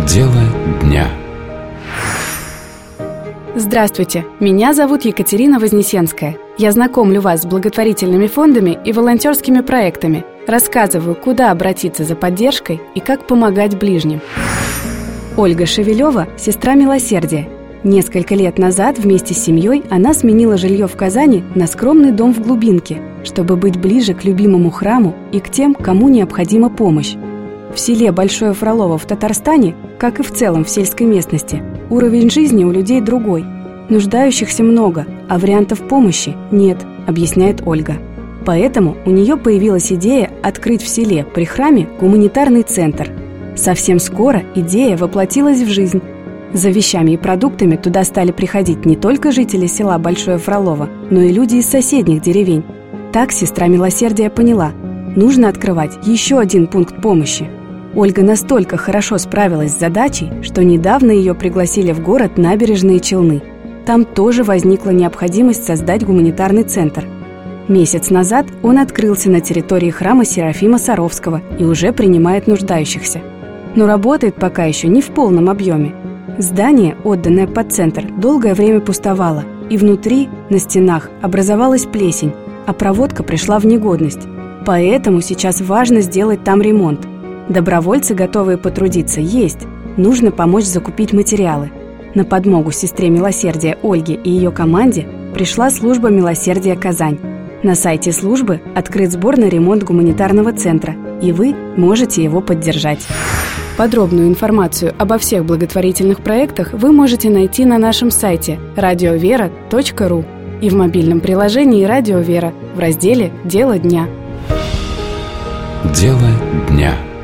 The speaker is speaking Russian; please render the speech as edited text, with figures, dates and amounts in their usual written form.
Дело дня. Здравствуйте, меня зовут Екатерина Вознесенская. Я знакомлю вас с благотворительными фондами и волонтерскими проектами, рассказываю, куда обратиться за поддержкой и как помогать ближним. Ольга Шевелева – сестра милосердия. Несколько лет назад вместе с семьей она сменила жилье в Казани на скромный дом в глубинке, чтобы быть ближе к любимому храму и к тем, кому необходима помощь. В селе Большое Фролово в Татарстане, как и в целом в сельской местности, уровень жизни у людей другой. Нуждающихся много, а вариантов помощи нет, объясняет Ольга. Поэтому у нее появилась идея открыть в селе при храме гуманитарный центр. Совсем скоро идея воплотилась в жизнь. За вещами и продуктами туда стали приходить не только жители села Большое Фролово, но и люди из соседних деревень. Так сестра милосердия поняла – нужно открывать еще один пункт помощи. Ольга настолько хорошо справилась с задачей, что недавно ее пригласили в город Набережные Челны. Там тоже возникла необходимость создать гуманитарный центр. Месяц назад он открылся на территории храма Серафима Саровского и уже принимает нуждающихся. Но работает пока еще не в полном объеме. Здание, отданное под центр, долгое время пустовало, и внутри, на стенах, образовалась плесень, а проводка пришла в негодность. Поэтому сейчас важно сделать там ремонт. Добровольцы, готовые потрудиться, есть. Нужно помочь закупить материалы. На подмогу сестре милосердия Ольге и ее команде пришла служба «Милосердие Казань». На сайте службы открыт сбор на ремонт гуманитарного центра, и вы можете его поддержать. Подробную информацию обо всех благотворительных проектах вы можете найти на нашем сайте radiovera.ru и в мобильном приложении «Радио Вера» в разделе «Дело дня». Дело дня.